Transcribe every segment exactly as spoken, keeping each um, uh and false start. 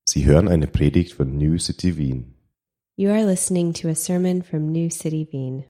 Sie hören eine Predigt von New City Wien. You are listening to a sermon from New City Wien.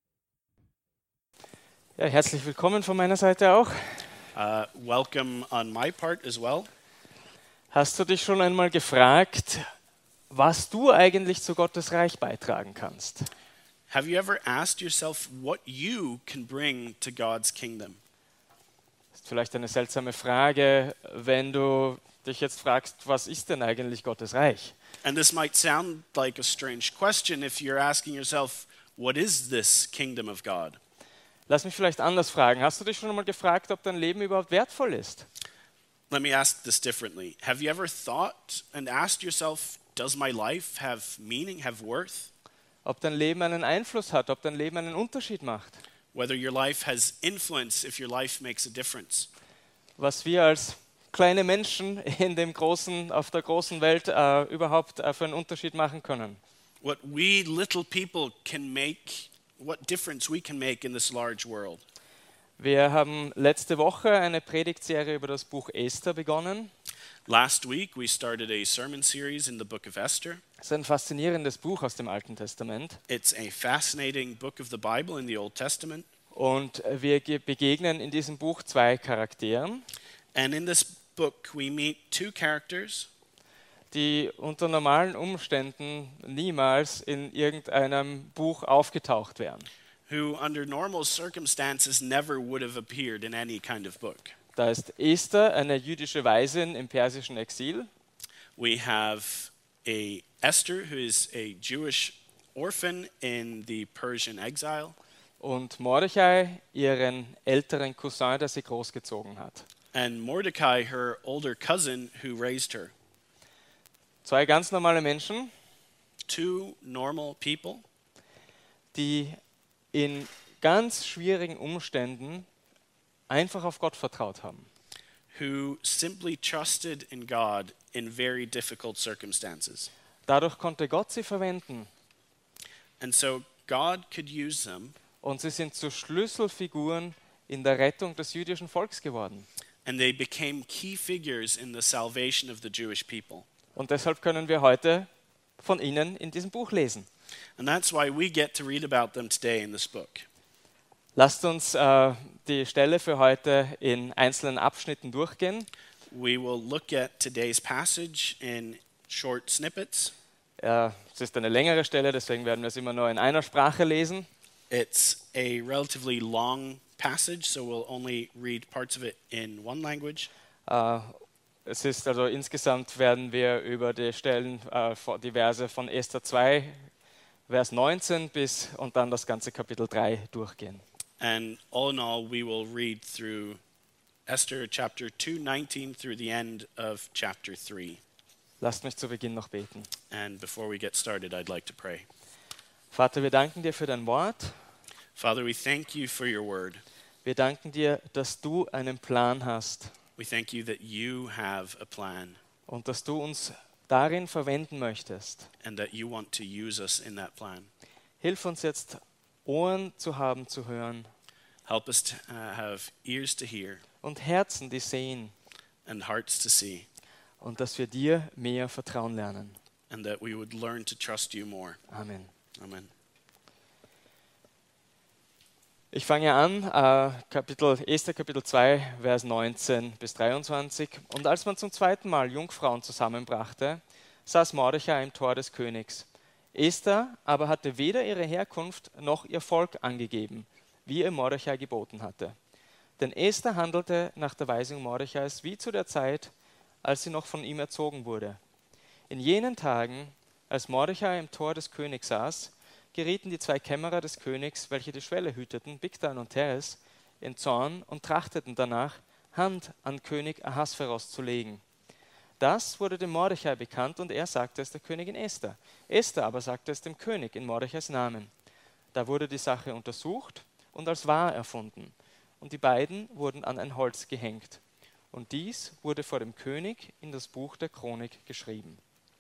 Ja, herzlich willkommen von meiner Seite auch. Uh, welcome on my part as well. Hast du dich schon einmal gefragt, was du eigentlich zu Gottes Reich beitragen kannst? Have you ever asked yourself what you can bring to God's kingdom? Das ist vielleicht eine seltsame Frage, wenn du dich jetzt fragst, was ist denn eigentlich Gottes Reich? And this might sound like a strange question if you're asking yourself, what is this kingdom of God? Lass mich vielleicht anders fragen. Hast du dich schon einmal gefragt, ob dein Leben überhaupt wertvoll ist? Let me ask this differently. Have you ever thought and asked yourself, does my life have meaning, have worth? Ob dein Leben einen Einfluss hat, ob dein Leben einen Unterschied macht? Whether your life has influence, if your life makes a difference? Was wir als kleine Menschen in dem großen, auf der großen Welt äh, überhaupt äh, für einen Unterschied machen können. What we little people can make, what difference we can make in this large world. Wir haben letzte Woche eine Predigtserie über das Buch Esther begonnen. Last week we started a sermon series in the book of Esther. Es ist ein faszinierendes Buch aus dem Alten Testament. It's a fascinating book of the Bible in the Old Testament. Und wir ge- begegnen in diesem Buch zwei Charakteren, And in this book we meet two characters die unter normalen Umständen niemals in irgendeinem Buch aufgetaucht wären. who under normal circumstances never would have appeared in any kind of book. Da ist Esther, eine jüdische Waisin im persischen Exil. We have a Esther who is a Jewish orphan in the Persian exile. Und Mordechai, ihren älteren Cousin, der sie großgezogen hat. And Mordecai, her older cousin who raised her. Zwei ganz normale Menschen, Two normal people die in ganz schwierigen Umständen einfach auf Gott vertraut haben. who simply trusted in God in very difficult circumstances. Dadurch konnte Gott sie verwenden And so God could use them, und sie sind zu Schlüsselfiguren in der Rettung des jüdischen Volkes geworden. and they became key figures in the salvation of the Jewish people. Und deshalb können wir heute von ihnen in diesem Buch lesen. And that's why we get to read about them today in this book. Lasst uns äh, die Stelle für heute in einzelnen Abschnitten durchgehen. We will look at today's passage in short snippets. Äh, es ist eine längere Stelle, deswegen werden wir es immer nur in einer Sprache lesen. It's a relatively long passage, so we'll only read parts of it in one language. Äh, es ist also insgesamt werden wir über die Stellen, äh, von- die Verse von Esther zwei, Vers neunzehn bis und dann das ganze Kapitel drei durchgehen. And all in all, we will read through Esther chapter two nineteen through the end of chapter three. Lasst mich zu Beginn noch beten. And before we get started, I'd like to pray. Vater, wir danken dir für dein Wort. Father, we thank you for your word. Wir danken dir, dass du einen Plan hast We thank you that you have a plan und dass du uns darin verwenden möchtest. and that you want to use us in that plan. Hilf uns jetzt, Ohren zu haben, zu hören Help us to uh, have ears to hear und Herzen, die sehen and hearts to see, und dass wir dir mehr vertrauen lernen. and that we would learn to trust you more. Amen. Amen. Ich fange an, äh, Kapitel, Esther Kapitel zwei, Vers neunzehn bis dreiundzwanzig. Und als man zum zweiten Mal Jungfrauen zusammenbrachte, saß Mordechai im Tor des Königs. Esther aber hatte weder ihre Herkunft noch ihr Volk angegeben, wie ihr Mordechai geboten hatte. Denn Esther handelte nach der Weisung Mordechais wie zu der Zeit, als sie noch von ihm erzogen wurde. In jenen Tagen, als Mordechai im Tor des Königs saß, gerieten die zwei Kämmerer des Königs, welche die Schwelle hüteten, Bigtan und Teres, in Zorn und trachteten danach, Hand an König Ahasveros zu legen. Das wurde dem Mordechai bekannt und er sagte es der Königin Esther. Esther aber sagte es dem König in Mordechais Namen. Da wurde die Sache untersucht und als wahr erfunden. Und die beiden wurden an ein Holz gehängt. Und dies wurde vor dem König in das Buch der Chronik geschrieben.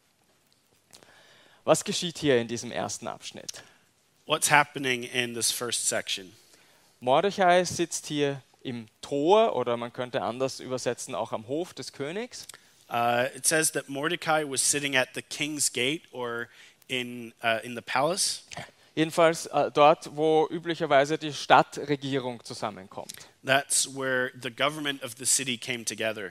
Was geschieht hier in diesem ersten Abschnitt? What's happening in this first section? Mordechai sitzt hier im Tor oder man könnte anders übersetzen auch am Hof des Königs. Uh, it says that Mordecai was sitting at the king's gate or in, uh, in the palace. Jedenfalls äh, dort, wo üblicherweise die Stadtregierung zusammenkommt. That's where the government of the city came together.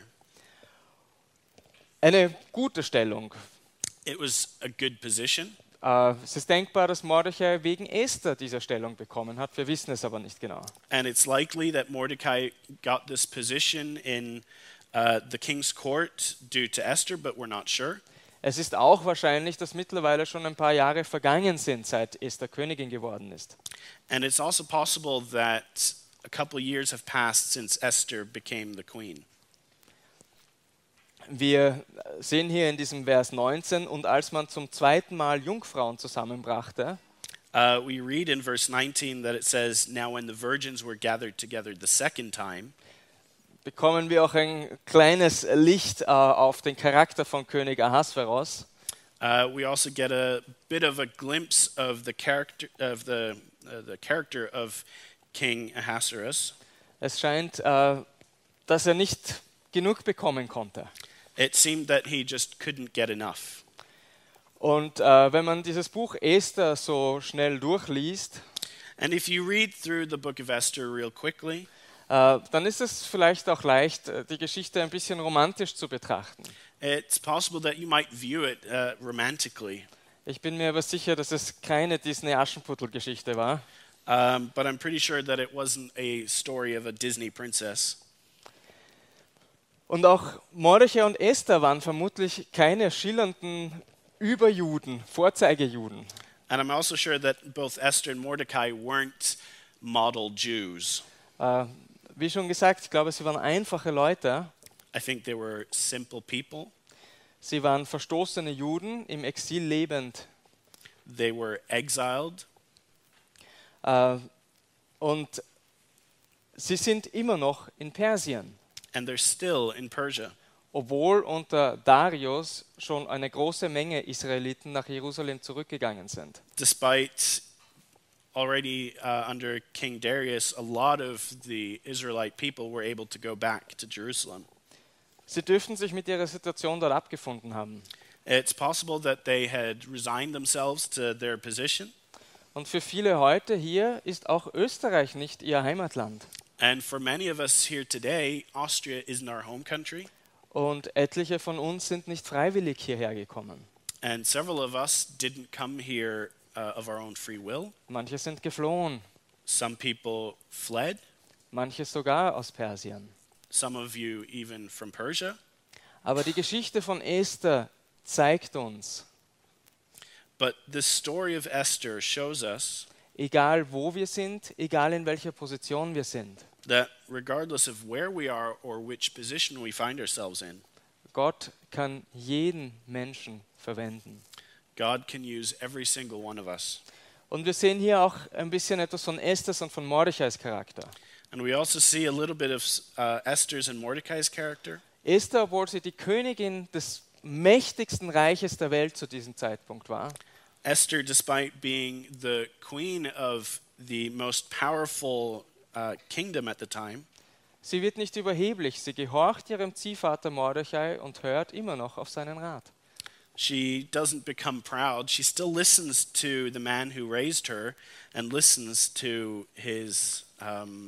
Eine gute Stellung. It was a good position. Äh, es ist denkbar, dass Mordechai wegen Esther diese Stellung bekommen hat. Wir wissen es aber nicht genau. And it's likely that Mordecai got this position in uh, the king's court due to Esther, but we're not sure. Es ist auch wahrscheinlich, dass mittlerweile schon ein paar Jahre vergangen sind, seit Esther Königin geworden ist. And it's also possible that a couple of years have passed since Esther became the queen. Wir sehen hier in diesem Vers neunzehn, und als man zum zweiten Mal Jungfrauen zusammenbrachte, Uh, we read in verse nineteen that it says, "Now when the virgins were gathered together the second time," bekommen wir auch ein kleines Licht äh, auf den Charakter von König Ahasveros. uh, we also get a bit of a glimpse of the character of the uh, the character of King Ahasuerus. Es scheint, äh, dass er nicht genug bekommen konnte. It seemed that he just couldn't get enough. Und äh, wenn man dieses Buch Esther so schnell durchliest, And if you read through the book of Esther real quickly, äh, dann ist es vielleicht auch leicht, äh, die Geschichte ein bisschen romantisch zu betrachten. it's possible that you might view it uh, romantically. Ich bin mir aber sicher, dass es keine Disney-Aschenputtel-Geschichte war. Um, but I'm pretty sure that it wasn't a story of a Disney princess. Und auch Mordechai und Esther waren vermutlich keine schillernden Überjuden, Vorzeigejuden. And I'm also sure that both Esther and Mordecai weren't model Jews. Äh, wie schon gesagt, ich glaube, sie waren einfache Leute. I think they were simple people. Sie waren verstoßene Juden, im Exil lebend. They were exiled. Äh, und sie sind immer noch in Persien, And they're still in Persia. obwohl unter Darius schon eine große Menge Israeliten nach Jerusalem zurückgegangen sind. Despite already uh, under King Darius, a lot of the Israelite people were able to go back to Jerusalem. Sie dürften sich mit ihrer Situation dort abgefunden haben. It's possible that they had resigned themselves to their position. Und für viele heute hier ist auch Österreich nicht ihr Heimatland. And for many of us here today, Austria isn't our home country. Und etliche von uns sind nicht freiwillig hierher gekommen. And several of us didn't come here uh, of our own free will. Manche sind geflohen, Some people fled, manche sogar aus Persien. some of you even from Persia. Aber die Geschichte von Esther zeigt uns, But this story of Esther shows us egal wo wir sind, egal in welcher Position wir sind, that regardless of where we are or which position we find ourselves in, Gott kann jeden Menschen verwenden. God can use every single one of us. Und wir sehen hier auch ein bisschen etwas von Esthers und von Mordechais Charakter. And we also see a little bit of uh, Esther's and Mordecai's character. Esther, obwohl sie die Königin des mächtigsten Reiches der Welt zu diesem Zeitpunkt war, Esther, despite being the queen of the most powerful uh, kingdom at the time, sie wird nicht überheblich, sie gehorcht ihrem Ziehvater Mordechai und hört immer noch auf seinen Rat. she doesn't become proud. She still listens to the man who raised her and listens to his um,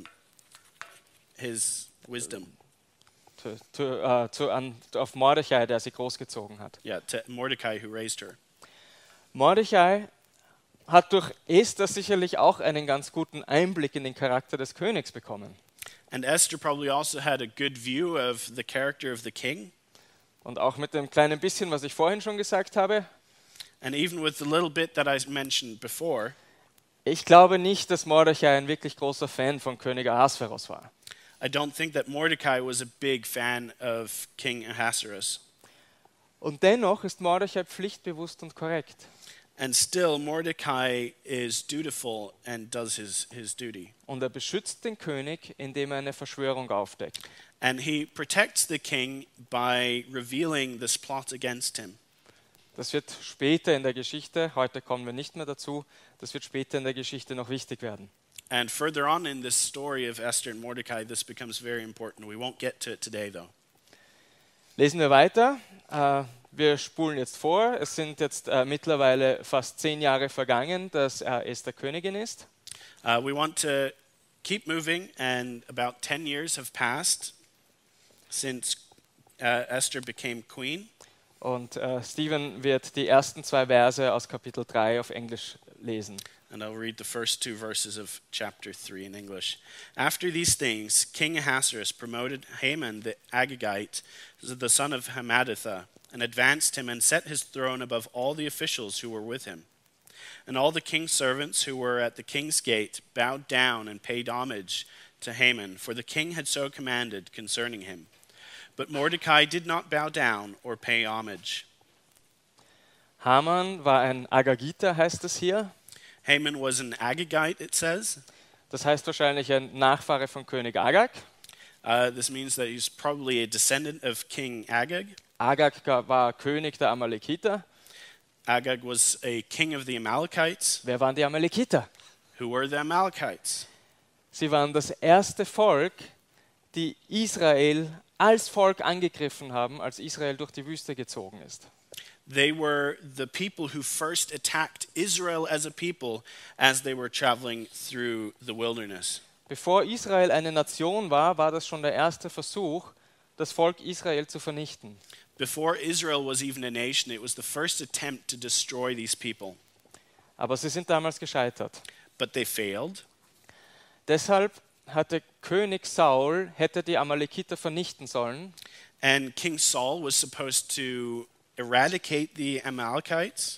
his wisdom. Zu, zu, äh, zu, an, auf Mordechai, der sie großgezogen hat. Yeah, to Mordecai who raised her. Mordechai hat durch Esther sicherlich auch einen ganz guten Einblick in den Charakter des Königs bekommen. And Esther probably also had a good view of the character of the king. Und auch mit dem kleinen bisschen, was ich vorhin schon gesagt habe, And even with the little bit that I mentioned before, ich glaube nicht, dass Mordechai ein wirklich großer Fan von König Ahasveros war. I don't think that Mordecai was a big fan of King Ahasuerus. Und dennoch ist Mordechai pflichtbewusst und korrekt. And still, Mordecai is dutiful and does his, his duty. Und er beschützt den König, indem er eine Verschwörung aufdeckt. And he protects the king by revealing this plot against him. Das wird später in der Geschichte, heute kommen wir nicht mehr dazu, das wird später in der Geschichte noch wichtig werden. And further on in this story of Esther and Mordecai, this becomes very important. We won't get to it today, though. Lesen wir weiter. Äh, wir spulen jetzt vor. Es sind jetzt äh, mittlerweile fast zehn Jahre vergangen, dass äh, Esther Königin ist. Uh, we want to keep moving, and about ten years have passed since uh, Esther became queen. Und äh, Stephen wird die ersten zwei Verse aus Kapitel drei auf Englisch lesen. And I'll read the first two verses of chapter three in English. After these things, King Ahasuerus promoted Haman the Agagite, the son of Hammedatha, and advanced him and set his throne above all the officials who were with him. And all the king's servants who were at the king's gate bowed down and paid homage to Haman, for the king had so commanded concerning him. But Mordecai did not bow down or pay homage. Haman war ein Agagiter, heißt es hier. Haman was an Agagite, it says. Das heißt wahrscheinlich ein Nachfahre von König Agag. Uh, this means that he's probably a descendant of King Agag. Agag war König der Amalekiter. Agag was a king of the Amalekites. Wer waren die Amalekiter? Who were the Amalekites? Sie waren das erste Volk, die Israel als Volk angegriffen haben, als Israel durch die Wüste gezogen ist. They were the people who first attacked Israel as a people as they were traveling through the wilderness. Bevor Israel eine Nation war, war das schon der erste Versuch, das Volk Israel zu vernichten. Before Israel was even a nation, it was the first attempt to destroy these people. Aber sie sind damals gescheitert. But they failed. Deshalb hatte König Saul, hätte die Amalekiter vernichten sollen. And King Saul was supposed to eradicate the Amalekites.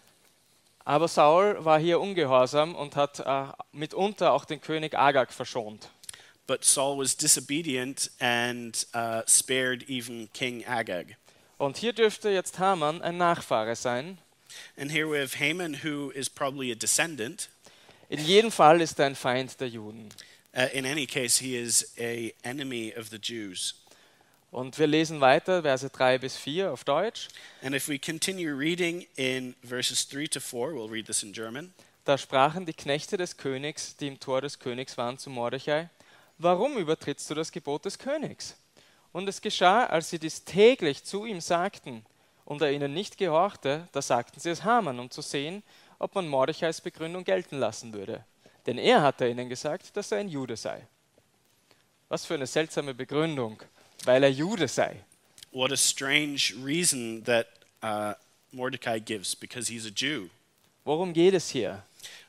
Aber Saul war hier ungehorsam und hat äh, mitunter auch den König Agag verschont. But Saul was disobedient and uh, spared even King Agag. Und hier dürfte jetzt Haman ein Nachfahre sein. And here we have Haman, who is probably a descendant. In jedem Fall ist er ein Feind der Juden. Uh, in any case, he is a enemy of the Jews. Und wir lesen weiter, Verse drei bis vier auf Deutsch. And if we continue reading in verses three to four, we'll read this in German. Da sprachen die Knechte des Königs, die im Tor des Königs waren, zu Mordechai: Warum übertrittst du das Gebot des Königs? Und es geschah, als sie dies täglich zu ihm sagten und er ihnen nicht gehorchte, da sagten sie es Haman, um zu sehen, ob man Mordechais Begründung gelten lassen würde. Denn er hatte ihnen gesagt, dass er ein Jude sei. Was für eine seltsame Begründung, weil er Jude sei. What a strange reason that uh, Mordecai gives, because he's a Jew. Worum geht es hier?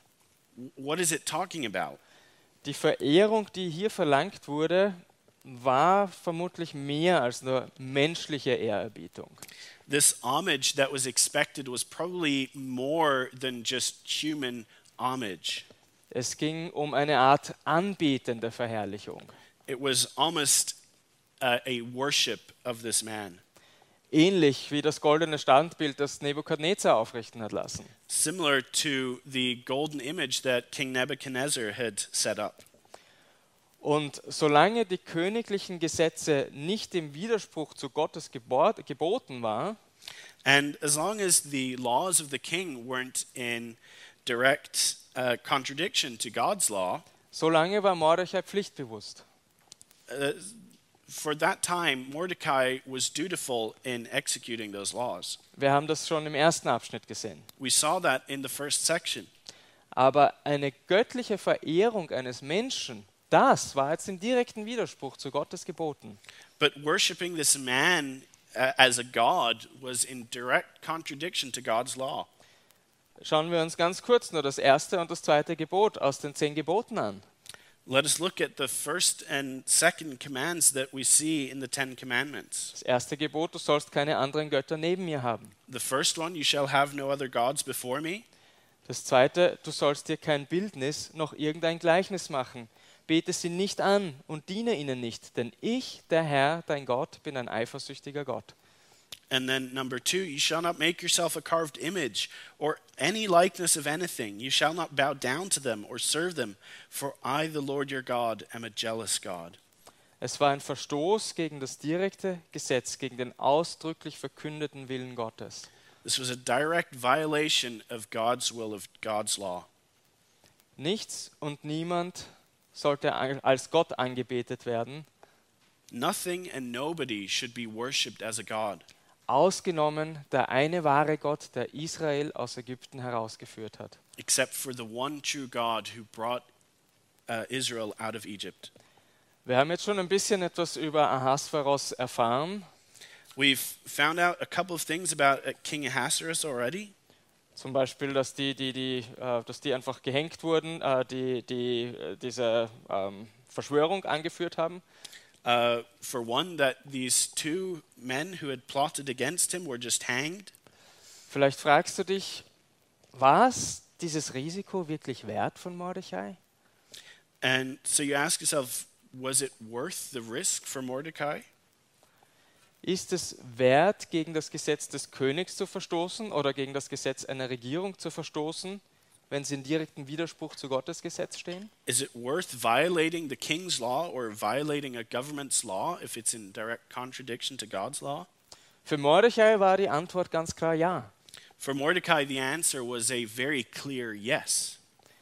What is it talking about? Die Verehrung, die hier verlangt wurde, war vermutlich mehr als nur menschliche Ehrerbietung. This homage that was expected was probably more than just human homage. Es ging um eine Art anbetende Verherrlichung. It was almost uh, a worship of this man. Ähnlich wie das goldene Standbild, das Nebukadnezar aufrichten hat lassen. Similar to the golden image that King Nebuchadnezzar had set up. Und solange die königlichen Gesetze nicht im Widerspruch zu Gottes Gebot, geboten war, And as long as the laws of the king weren't in direct uh, contradiction to God's law, solange war Mordechai pflichtbewusst. uh, for that time, Mordecai was dutiful in executing those laws. Wir haben das schon im ersten Abschnitt gesehen. We saw that in the first section. Aber eine göttliche Verehrung eines Menschen, das war jetzt im direkten Widerspruch zu Gottes Geboten. But worshiping this man uh, as a god was in direct contradiction to God's law. Schauen wir uns ganz kurz nur das erste und das zweite Gebot aus den zehn Geboten an. Let us look at the first and second commands that we see in the Ten Commandments. Das erste Gebot, du sollst keine anderen Götter neben mir haben. The first one, you shall have no other gods before me. Das zweite, du sollst dir kein Bildnis noch irgendein Gleichnis machen. Bete sie nicht an und diene ihnen nicht, denn ich, der Herr, dein Gott, bin ein eifersüchtiger Gott. And then number two, you shall not make yourself a carved image or any likeness of anything. You shall not bow down to them or serve them, for I, the Lord your God, am a jealous God. Es war ein Verstoß gegen das direkte Gesetz, gegen den ausdrücklich verkündeten Willen Gottes. This was a direct violation of God's will, of God's law. Nichts und niemand sollte als Gott angebetet werden, Nothing and nobody should be worshipped as a god, ausgenommen der eine wahre Gott, der Israel aus Ägypten herausgeführt hat. except for the one true God who brought uh, Israel out of Egypt. Wir haben jetzt schon ein bisschen etwas über Ahasveros erfahren. We've found out a couple of things about uh, King Ahasuerus already. Zum Beispiel, dass die, die, die, äh, dass die einfach gehängt wurden, äh, die, die äh, diese ähm, Verschwörung angeführt haben. Uh, for one, that these two men who had plotted against him were just hanged. Vielleicht fragst du dich, war es dieses Risiko wirklich wert von Mordechai? And so you ask yourself, was it worth the risk for Mordecai? Ist es wert, gegen das Gesetz des Königs zu verstoßen oder gegen das Gesetz einer Regierung zu verstoßen, wenn sie in direktem Widerspruch zu Gottes Gesetz stehen? Is it worth violating the king's law or violating a government's law if it's in direct contradiction to God's law? Für Mordechai war die Antwort ganz klar ja. For Mordecai, the answer was a very clear yes.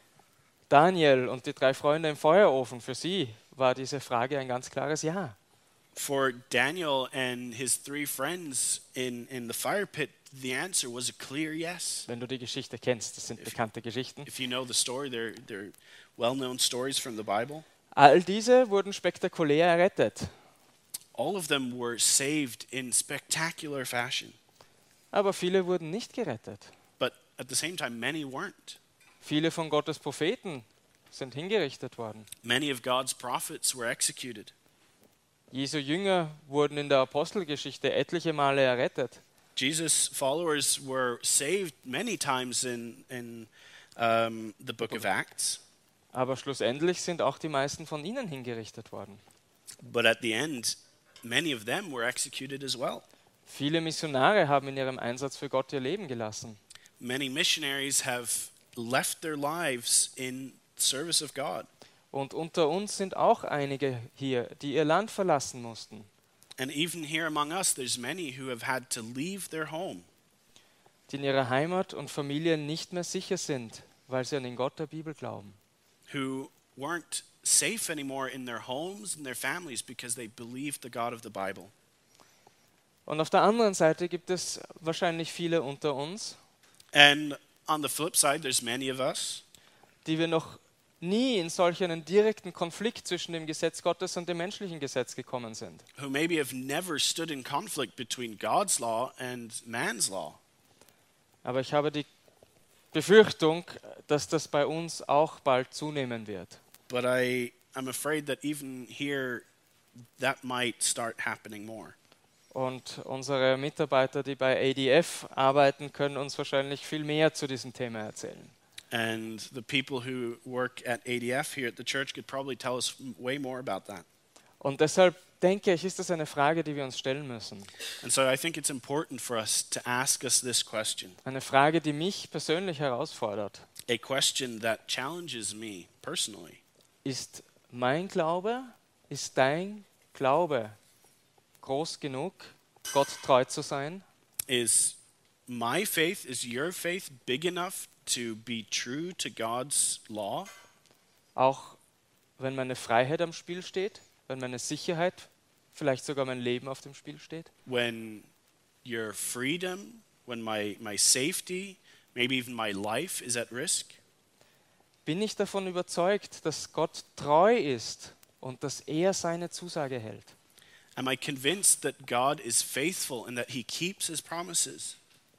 Daniel und die drei Freunde im Feuerofen, für sie war diese Frage ein ganz klares Ja. For Daniel and his three friends in, in the fire pit, the answer was a clear yes. Wenn du die Geschichte kennst, das sind bekannte Geschichten. If you know the story, they're, they're well-known stories from the Bible. All diese wurden spektakulär errettet. All of them were saved in spectacular fashion. Aber viele wurden nicht gerettet. But at the same time, many weren't. Viele von Gottes Propheten sind hingerichtet worden. Many of God's prophets were executed. Jesu Jünger wurden in der Apostelgeschichte etliche Male errettet. Jesus' followers were saved many times in, in um, the book of Acts. Aber schlussendlich sind auch die meisten von ihnen hingerichtet worden. But at the end, many of them were executed as well. Viele Missionare haben in ihrem Einsatz für Gott ihr Leben gelassen. Many missionaries have left their lives in service of God. Und unter uns sind auch einige hier, die ihr Land verlassen mussten. And even here among us, there's many who have had to leave their home, Die in ihrer Heimat und Familie nicht mehr sicher sind, weil sie an den Gott der Bibel glauben. who weren't safe anymore in their homes and their families because they believed the God of the Bible. Und auf der anderen Seite gibt es wahrscheinlich viele unter uns, And on the flip side, there's many of us die wir noch nie in solch einen direkten Konflikt zwischen dem Gesetz Gottes und dem menschlichen Gesetz gekommen sind. who maybe have never stood in conflict between God's law and man's law. Aber ich habe die Befürchtung, dass das bei uns auch bald zunehmen wird. But I, I'm afraid that even here, that might start happening more. Und unsere Mitarbeiter, die bei A D F arbeiten, können uns wahrscheinlich viel mehr zu diesem Thema erzählen. And the people who work at A D F here at the church could probably tell us way more about that. Und deshalb denke ich, ist das eine Frage, die wir uns stellen müssen. And so I think it's important for us to ask us this question, Eine Frage, die mich persönlich herausfordert. a question that challenges me personally. Ist mein Glaube, ist dein Glaube groß genug, Gott treu zu sein? Is my faith, is your faith big enough to be true to God's law? Auch wenn meine Freiheit am Spiel steht, wenn meine Sicherheit, vielleicht sogar mein Leben auf dem Spiel steht? When your freedom, when my, my safety, maybe even my life is at risk? Bin ich davon überzeugt, dass Gott treu ist und dass er seine Zusage hält? Am I convinced that God is faithful and that he keeps his promises?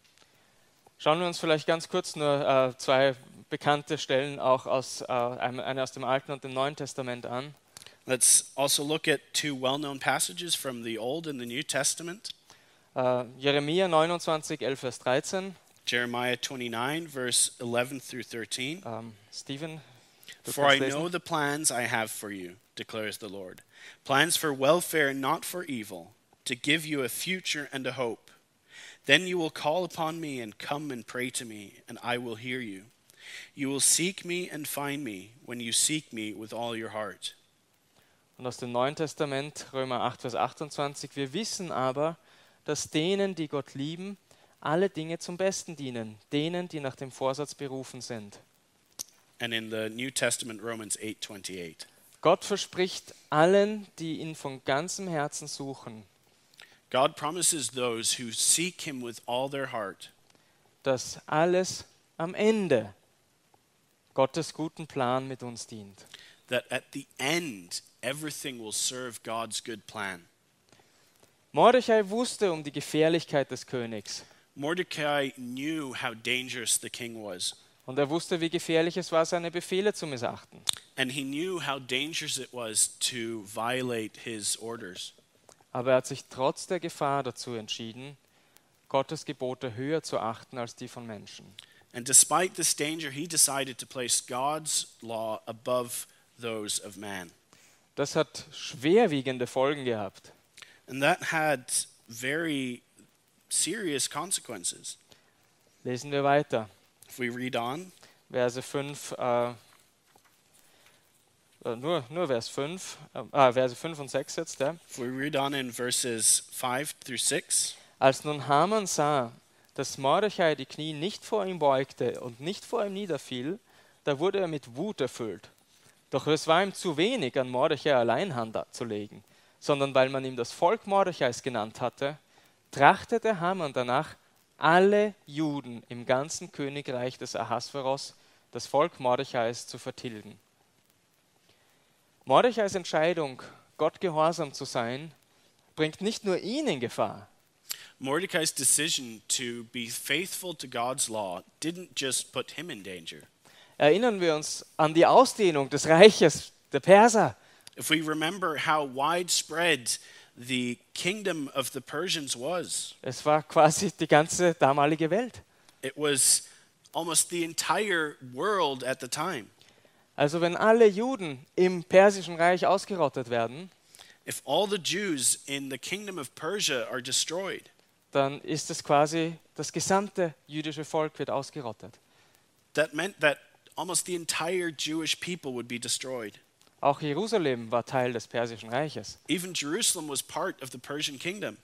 Schauen wir uns vielleicht ganz kurz nur äh, zwei bekannte Stellen auch aus, äh, eine aus dem Alten und dem Neuen Testament an. Let's also look at two well-known passages from the Old and the New Testament. Äh, Jeremia neunundzwanzig, elf, Vers dreizehn. Jeremiah twenty-nine, verse eleven through thirteen. Ähm, Stephen, du For I kannst know lesen. the plans I have for you, declares the Lord. Plans for welfare and not for evil, to give you a future and a hope. Then you will call upon me and come and pray to me, and I will hear you. You will seek me and find me when you seek me with all your heart. Und aus dem Neuen Testament, Römer acht, Vers achtundzwanzig. Wir wissen aber, dass denen, die Gott lieben, alle Dinge zum Besten dienen, denen, die nach dem Vorsatz berufen sind. And in the New Testament, Romans eight twenty-eight. Gott verspricht allen, die ihn von ganzem Herzen suchen, God promises those who seek him with all their heart dass alles am Ende Gottes guten Plan mit uns dient. that at the end, everything will serve God's good plan. Mordechai wusste um die Gefährlichkeit des Königs Mordecai knew how dangerous the king was, und er wusste, wie gefährlich es war, seine Befehle zu missachten. and he knew how dangerous it was to violate his orders. Aber er hat sich trotz der Gefahr dazu entschieden, Gottes Gebote höher zu achten als die von Menschen. And despite this danger, he decided to place God's law above those of man. Das hat schwerwiegende Folgen gehabt. And that had very serious consequences. Lesen wir weiter. If we read on, Verse fünf, äh, äh, nur, nur Vers fünf, äh, ah, Verse fünf und sechs jetzt. Ja. if we read on in verses five through six, Als nun Haman sah, dass Mordechai die Knie nicht vor ihm beugte und nicht vor ihm niederfiel, da wurde er mit Wut erfüllt. Doch es war ihm zu wenig, an Mordechai allein Hand zu legen, sondern weil man ihm das Volk Mordechais genannt hatte, trachtete Haman danach, alle Juden im ganzen Königreich des Ahasveros, das Volk Mordechais, zu vertilgen. Mordechais Entscheidung, Gott gehorsam zu sein, bringt nicht nur ihn in Gefahr. Mordecai's decision to be faithful to God's law didn't just put him in danger. Erinnern wir uns an die Ausdehnung des Reiches der Perser. If we remember how widespread the kingdom of the Persians was, Es war quasi die ganze damalige Welt. it was almost the entire world at the time. Also wenn alle Juden im Persischen Reich ausgerottet werden, If all the Jews in the kingdom of Persia are destroyed, dann ist es quasi, das gesamte jüdische Volk wird ausgerottet. that meant that almost the entire Jewish people would be destroyed. Auch Jerusalem war Teil des Persischen Reiches. Even Jerusalem was part of the Persian kingdom.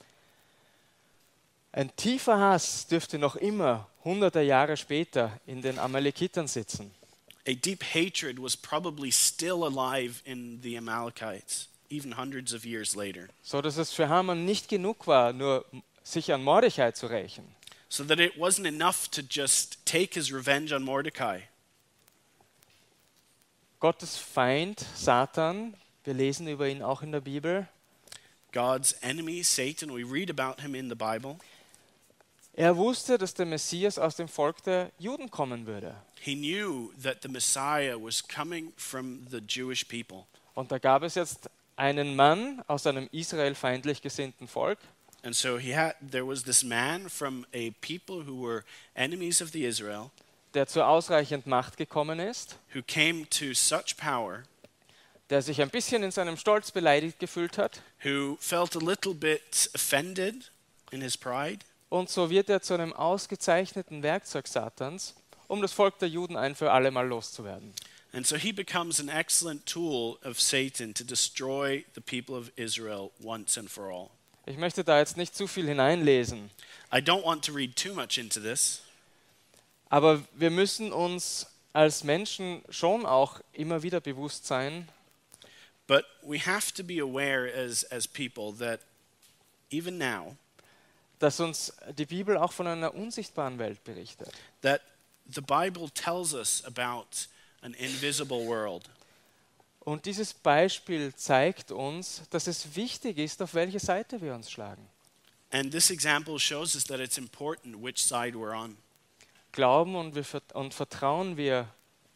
Ein tiefer Hass dürfte noch immer hunderte Jahre später in den Amalekitern sitzen. A deep hatred was probably still alive in the Amalekites, even hundreds of years later. So dass es für Haman nicht genug war, nur sich an Mordechai zu rächen. So that it wasn't enough to just take his revenge on Mordecai. Gottes Feind, Satan, wir lesen über ihn auch in der Bibel, God's enemy, Satan, we read about him in the Bible. er wusste, dass der Messias aus dem Volk der Juden kommen würde. He knew that the Messiah was coming from the Jewish people. Und da gab es jetzt einen Mann aus einem israelfeindlich gesinnten Volk, And so he had there was this man from a people who were enemies of the Israel der zu ausreichend Macht gekommen ist, who came to such power, der sich ein bisschen in seinem Stolz beleidigt gefühlt hat. who felt a little bit offended in his pride. Und so wird er zu einem ausgezeichneten Werkzeug Satans, um das Volk der Juden ein für alle Mal loszuwerden. And so he becomes an excellent tool of Satan to destroy the people of Israel once and for all. Ich möchte da jetzt nicht zu viel hineinlesen, I don't want to read too much into this, aber wir müssen uns als Menschen schon auch immer wieder bewusst sein, but we have to be aware as, as people that even now, dass uns die Bibel auch von einer unsichtbaren Welt berichtet. that the Bible tells us about an invisible world. Und dieses Beispiel zeigt uns, dass es wichtig ist, auf welche Seite wir uns schlagen. And this example shows us that it's important which side we're on. Glauben und, wir, vert- und vertrauen wir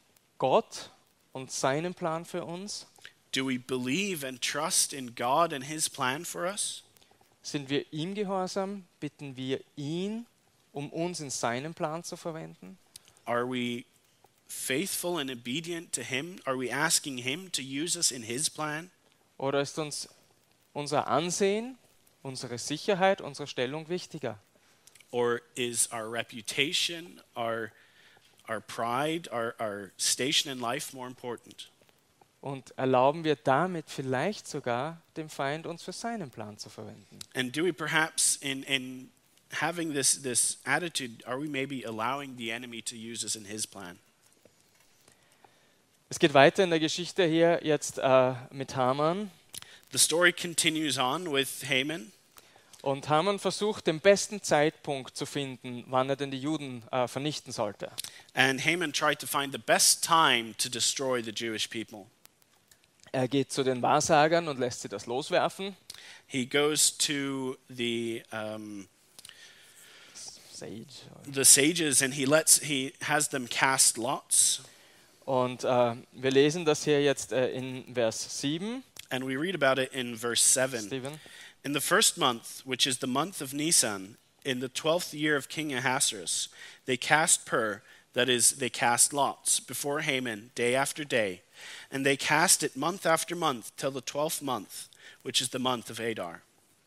Gott und seinen Plan für uns? Do we believe and trust in God and his plan for us? Sind wir ihm gehorsam? Bitten wir ihn, um uns in seinem Plan zu verwenden? Are we faithful and obedient to him? Are we asking him to use us in his plan? Oder ist uns unser Ansehen, unsere Sicherheit, unsere Stellung wichtiger? Or is our reputation, our, our pride, our, our station in life more important? Und erlauben wir damit vielleicht sogar dem Feind, uns für seinen Plan zu verwenden? And do we perhaps, in, in having this, this attitude, are we maybe allowing the enemy to use us in his plan? Es geht weiter in der Geschichte hier jetzt äh, mit Haman. The story continues on with Haman. Und Haman versucht, den besten Zeitpunkt zu finden, wann er denn die Juden äh, vernichten sollte. And Haman tried to find the best time to destroy the Jewish people. Er geht zu den Wahrsagern und lässt sie das loswerfen. He goes to the um, Sage. the sages and he lets he has them cast lots. Und äh, wir lesen das hier jetzt äh, in Vers sieben. And we read about it in verse seven. Stephen. In the first month, which is the month of Nisan, in the twelfth year of King Ahasuerus, they cast pur, that is, they cast lots, before Haman day after day. And they cast it month after month till the twelfth month, which is the month of Adar.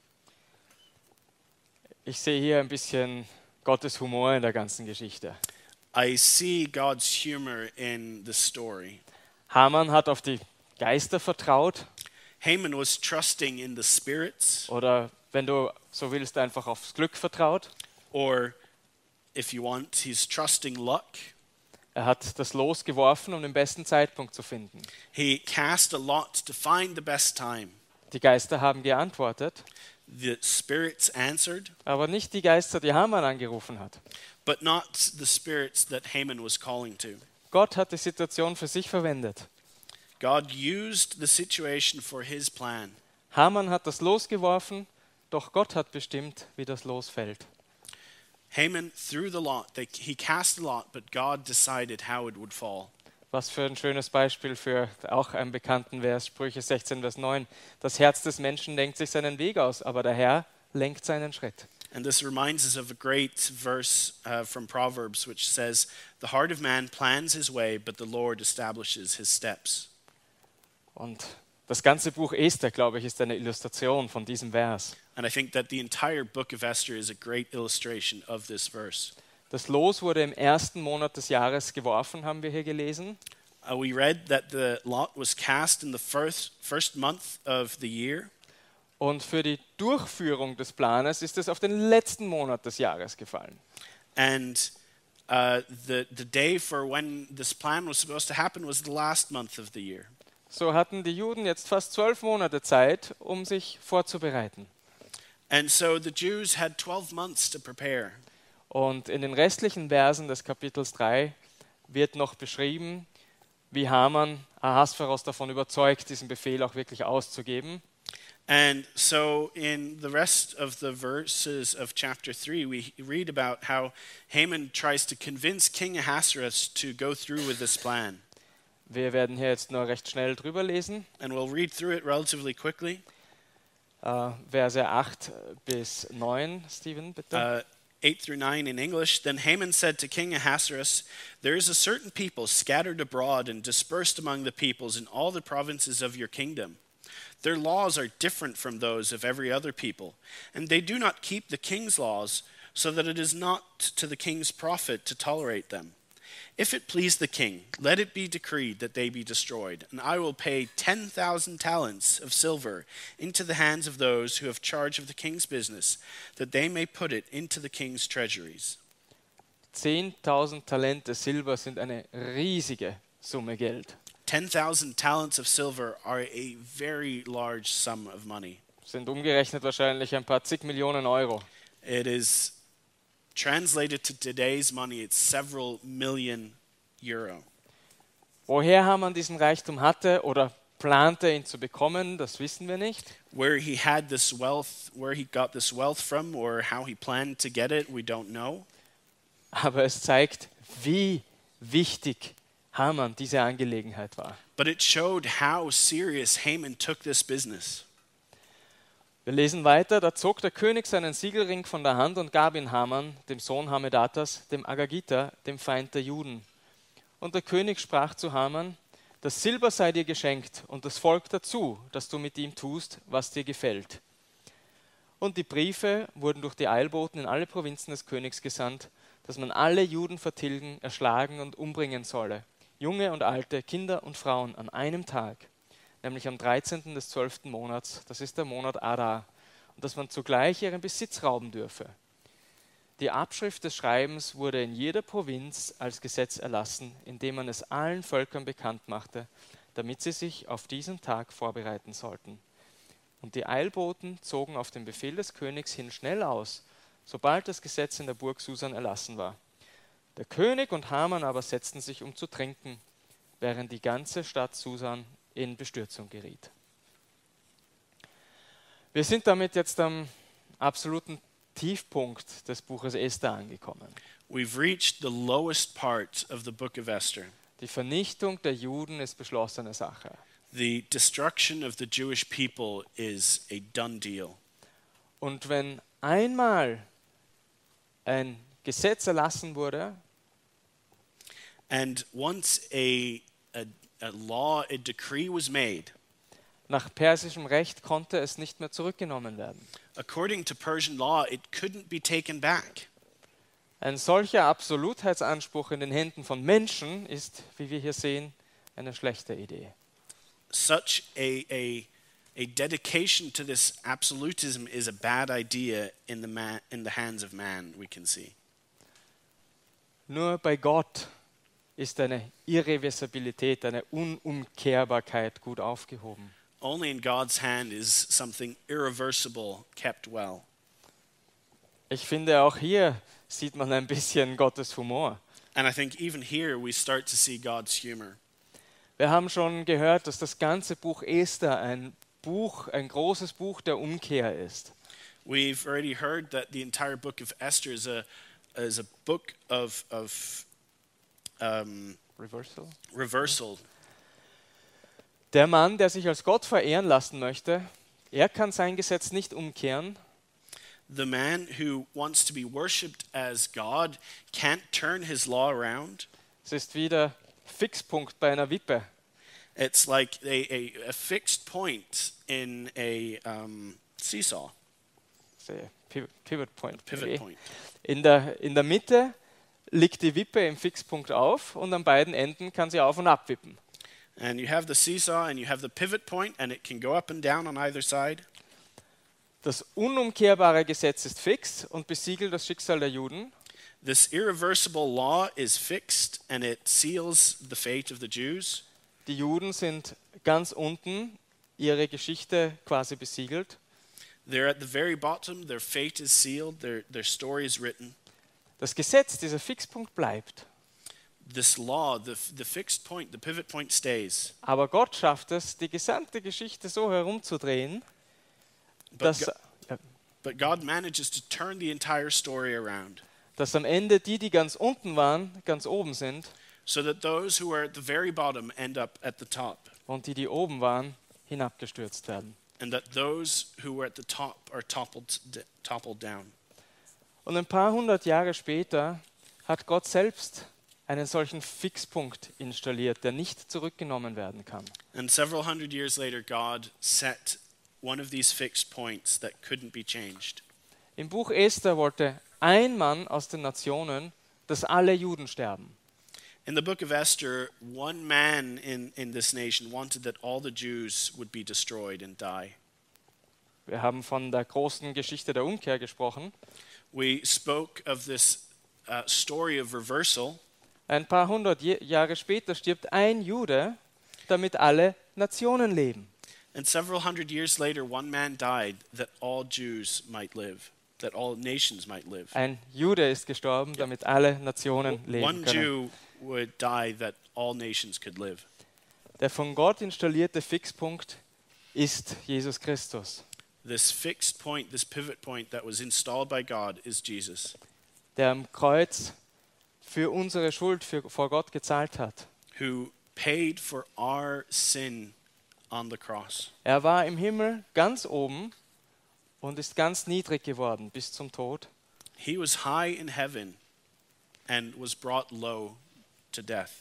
Ich sehe hier ein bisschen Gottes Humor in der ganzen Geschichte. I see God's humor in the story. Haman hat auf die Geister vertraut Haman was trusting in the spirits, oder, wenn du so willst, einfach aufs Glück vertraut. or if you want, he's trusting luck. Er hat das Los geworfen, um den besten Zeitpunkt zu finden. He cast a lot to find the best time. Die Geister haben geantwortet, The spirits answered, aber nicht die Geister, die Haman angerufen hat. but not the spirits that Haman was calling to. Gott hat die Situation für sich verwendet. God used the situation for his plan. Haman hat das Los geworfen, doch Gott hat bestimmt, wie das Los fällt. Haman threw the lot. They, he cast the lot, but God decided how it would fall. Was für ein schönes Beispiel für auch einen bekannten Vers, Sprüche sechzehn, Vers neun. Das Herz des Menschen denkt sich seinen Weg aus, aber der Herr lenkt seinen Schritt. And this reminds us of a great verse uh, from Proverbs, which says, "The heart of man plans his way, but the Lord establishes his steps." Und das ganze Buch Esther, glaube ich, ist eine Illustration von diesem Vers. And I think that the entire book of Esther is a great illustration of this verse. Das Los wurde im ersten Monat des Jahres geworfen, haben wir hier gelesen. Uh, we read that the lot was cast in the first, first month of the year. Und für die Durchführung des Planes ist es auf den letzten Monat des Jahres gefallen. And uh, the, the day for when this plan was supposed to happen was the last month of the year. So hatten die Juden jetzt fast zwölf Monate Zeit, um sich vorzubereiten. And so the Jews had twelve months to prepare. Und in den restlichen Versen des Kapitels drei wird noch beschrieben, wie Haman Ahasveros davon überzeugt, diesen Befehl auch wirklich auszugeben. And so in the rest of the verses of chapter three, we read about how Haman tries to convince King Ahasuerus to go through with this plan. Wir werden hier jetzt nur recht schnell drüber lesen. And we'll read through it relatively quickly. Äh, Verse acht bis neun, Stephen, bitte. Uh, eight through nine in English. Then Haman said to King Ahasuerus, "There is a certain people scattered abroad and dispersed among the peoples in all the provinces of your kingdom. Their laws are different from those of every other people, and they do not keep the king's laws, so that it is not to the king's profit to tolerate them. If it please the king, let it be decreed that they be destroyed, and I will pay ten thousand talents of silver into the hands of those who have charge of the king's business, that they may put it into the king's treasuries." zehntausend Talente Silber sind eine riesige Summe Geld. ten thousand talents of silver are a very large sum of money. Sind umgerechnet wahrscheinlich ein paar zig Millionen Euro. It is translated to today's money, it's several million euro. Woher Haman diesen Reichtum hatte oder plante, ihn zu bekommen, das wissen wir nicht. Where he had this wealth, where he got this wealth from, or how he planned to get it, we don't know. Aber es zeigt, wie wichtig Haman diese Angelegenheit war. But it showed how serious Haman took this business. Wir lesen weiter, da zog der König seinen Siegelring von der Hand und gab ihn Haman, dem Sohn Hammedatas, dem Agagiter, dem Feind der Juden. Und der König sprach zu Haman, das Silber sei dir geschenkt und das Volk dazu, dass du mit ihm tust, was dir gefällt. Und die Briefe wurden durch die Eilboten in alle Provinzen des Königs gesandt, dass man alle Juden vertilgen, erschlagen und umbringen solle, junge und alte, Kinder und Frauen an einem Tag, nämlich am dreizehnten des zwölften Monats, das ist der Monat Adar, und dass man zugleich ihren Besitz rauben dürfe. Die Abschrift des Schreibens wurde in jeder Provinz als Gesetz erlassen, indem man es allen Völkern bekannt machte, damit sie sich auf diesen Tag vorbereiten sollten. Und die Eilboten zogen auf den Befehl des Königs hin schnell aus, sobald das Gesetz in der Burg Susan erlassen war. Der König und Haman aber setzten sich, um zu trinken, während die ganze Stadt Susan in Bestürzung geriet. Wir sind damit jetzt am absoluten Tiefpunkt des Buches Esther angekommen. We've reached the lowest part of the book of Esther. Die Vernichtung der Juden ist beschlossene Sache. The destruction of the Jewish people is a done deal. Und wenn einmal ein Gesetz erlassen wurde, And once a, a, a law, a decree was made, nach persischem Recht konnte es nicht mehr zurückgenommen werden. according to Persian law, it couldn't be taken back. Ein solcher Absolutheitsanspruch in den Händen von Menschen ist, wie wir hier sehen, eine schlechte Idee. Such a, a, a dedication to this absolutism is a bad idea in the, man, in the hands of man, we can see. Nur bei Gott ist eine Irreversibilität, eine Unumkehrbarkeit gut aufgehoben. Only in God's hand is something irreversible kept well. Ich finde, auch hier sieht man ein bisschen Gottes Humor. And I think even here we start to see God's humor. Wir haben schon gehört, dass das ganze Buch Esther ein Buch, ein großes Buch der Umkehr ist. We've already heard that the entire book of Esther is a, is a book of, of um, Reversal. reversal. Der Mann, der sich als Gott verehren lassen möchte, er kann sein Gesetz nicht umkehren. The man who wants to be worshipped as God can't turn his law around. Es ist wieder Fixpunkt bei einer Wippe. It's like a, a, a fixed point in a um, seesaw, Pivot, Pivot Point. pivot Okay. point. In der, in der Mitte liegt die Wippe im Fixpunkt auf und an beiden Enden kann sie auf und ab wippen. And you have the seesaw and you have the pivot point and it can go up and down on either side. Das unumkehrbare Gesetz ist fix und besiegelt das Schicksal der Juden. This irreversible law is fixed and it seals the fate of the Jews. Die Juden sind ganz unten, ihre Geschichte quasi besiegelt. They're at the very bottom, their fate is sealed, their, their story is written. Das Gesetz, dieser Fixpunkt bleibt. This law, the, the fixed point, the pivot point stays. Aber Gott schafft es, die gesamte Geschichte so herumzudrehen, But, dass, Go- but God manages to turn the entire story around dass am Ende die, die ganz unten waren, ganz oben sind so that those who are at the very bottom end up at the top, und die, die oben waren, hinabgestürzt werden. and that those who were at the top are toppled, d- toppled down. Und ein paar hundert Jahre später hat Gott selbst einen solchen Fixpunkt installiert, der nicht zurückgenommen werden kann. And several hundred years later, God set one of these fixed points that couldn't be changed. Im Buch Esther wollte ein Mann aus den Nationen, dass alle Juden sterben. In the book of Esther, one man in, in this nation wanted that all the Jews would be destroyed and die. Wir haben von der großen Geschichte der Umkehr gesprochen. We spoke of this uh, story of reversal. Ein paar hundert Je- Jahre später stirbt ein Jude, damit alle Nationen leben. And several hundred years later, one man died that all Jews might live, that all nations might live. Ein Jude ist gestorben, damit alle Nationen leben One können. Jew would die that all nations could live. Der von Gott installierte Fixpunkt ist Jesus Christus, This fixed point, this pivot point that was installed by God is Jesus, der am Kreuz für unsere Schuld für, vor Gott gezahlt hat. who paid for our sin on the cross. Er war im Himmel ganz oben und ist ganz niedrig geworden bis zum Tod. He was high in heaven and was brought low to death.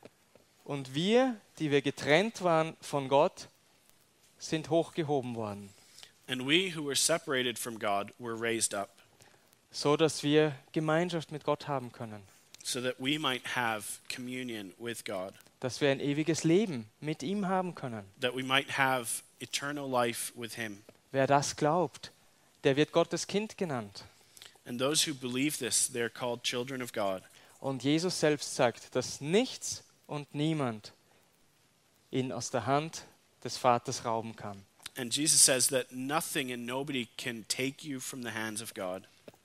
Und wir, die wir getrennt waren von Gott, sind hochgehoben worden, And we who were separated from God were raised up so dass wir Gemeinschaft mit Gott haben können, so that we might have communion with God, dass wir ein ewiges Leben mit ihm haben können. that we might have eternal life with Him. Wer das glaubt, der wird Gottes Kind genannt. And those who believe this, they are called children of God. Und Jesus selbst sagt, dass nichts und niemand ihn aus der Hand des Vaters rauben kann. And Jesus says that nothing and nobody can take you from the hands of God.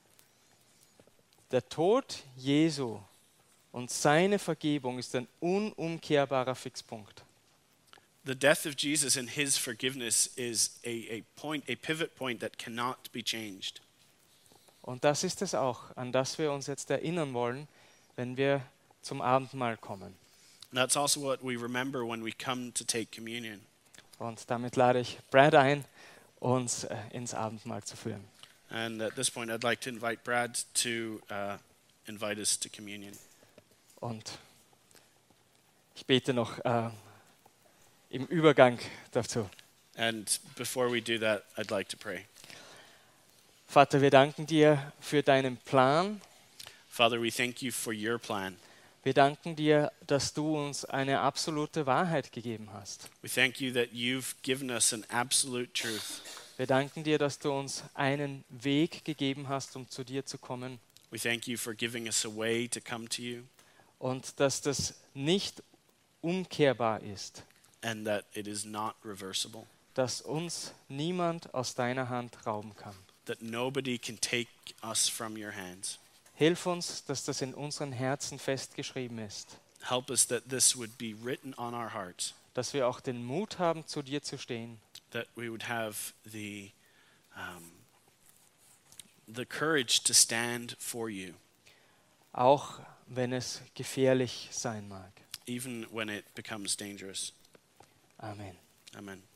Der Tod Jesu und seine Vergebung ist ein unumkehrbarer Fixpunkt. The death of Jesus and his forgiveness is a, a point, a pivot point that cannot be changed. Und das ist es auch, an das wir uns jetzt erinnern wollen, wenn wir zum Abendmahl kommen. And that's also what we remember when we come to take communion. Und damit lade ich Brad ein, uns äh, ins Abendmahl zu führen. And at this point, I'd like to invite Brad to uh, invite us to communion. Und ich bete noch äh, im Übergang dazu. And before we do that, I'd like to pray. Vater, wir danken dir für deinen Plan. Father, we thank you for your plan. Wir danken dir, dass du uns eine absolute Wahrheit gegeben hast. We thank you that you've given us an absolute truth. Wir danken dir, dass du uns einen Weg gegeben hast, um zu dir zu kommen. We thank you for giving us a way to come to you, Und dass das nicht umkehrbar ist. and that it is not reversible, Dass uns niemand aus deiner Hand rauben kann. that nobody can take us from your hands. Hilf uns, dass das in unseren Herzen festgeschrieben ist. Help us that this would be written on our hearts, Dass wir auch den Mut haben, zu dir zu stehen. that we would have the um, the courage to stand for you, Auch wenn es gefährlich sein mag. even when it becomes dangerous. Amen. Amen.